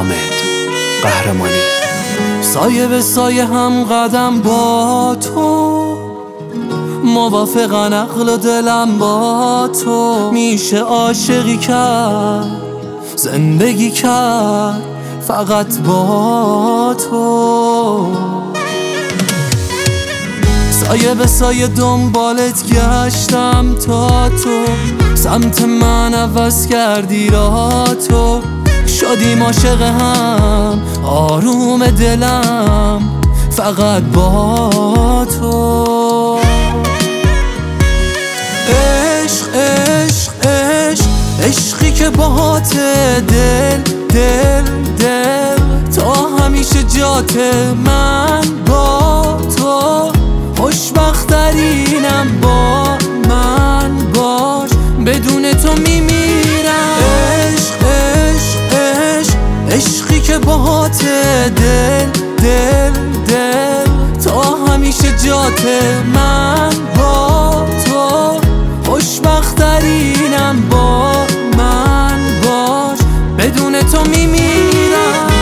حامد قهرمانی. سایه به سایه هم قدم با تو، موافقن عقل و دلم با تو. میشه عاشقی کرد، زندگی کرد فقط با تو. سایه به سایه دنبالت گشتم تا تو سمت من عوض کردی راه تو. شدیم عاشق هم، آروم دلم فقط با تو. عشق عشق عشق عشقی که باهات دل دل دل تا همیشه جات من با تو. خوشبخت‌ترینم با من باش، بدون تو میمیرم. عشق عشق عشق عشقی که باهات دل دل دل تا همیشه جات من با تو. خوشبخت‌ترینم با من باش، بدون تو میمیرم.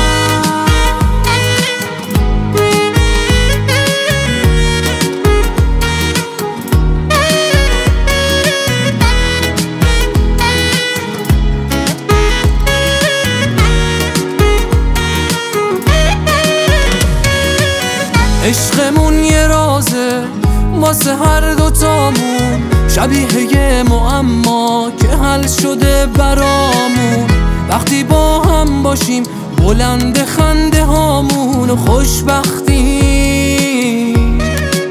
عشقمون یه رازه واسه هر دوتامون، شبیه یه معما که حل شده برامون. وقتی با هم باشیم بلند خنده هامون و خوشبختیم.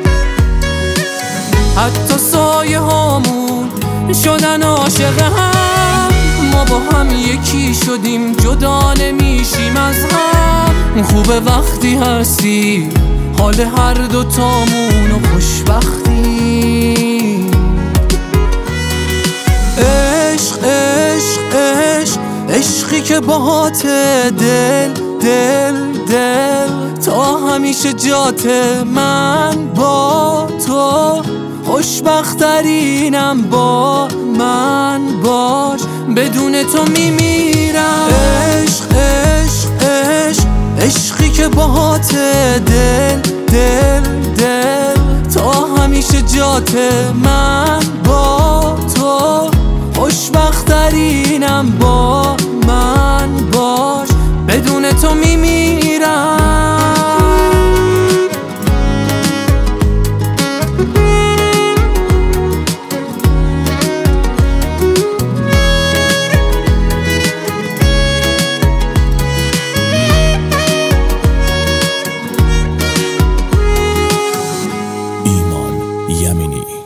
حتی سایه هامون شدن عاشق هم، ما با هم یکی شدیم جدا نمیشیم از هم. خوبه وقتی هستی حال هر دوتامون و خوشبختی. عشق عشق عشق عشقی که باهات دل دل دل تا همیشه جات من با تو. خوشبخت‌ترینم با من باش، بدون تو میمیرم. عشق عشق عشق عشقی که باهات دل دل دل تا همیشه جات من با تو. خوشبخت‌ترینم با من باش، بدون تو میمیرم. ایمان یمینی.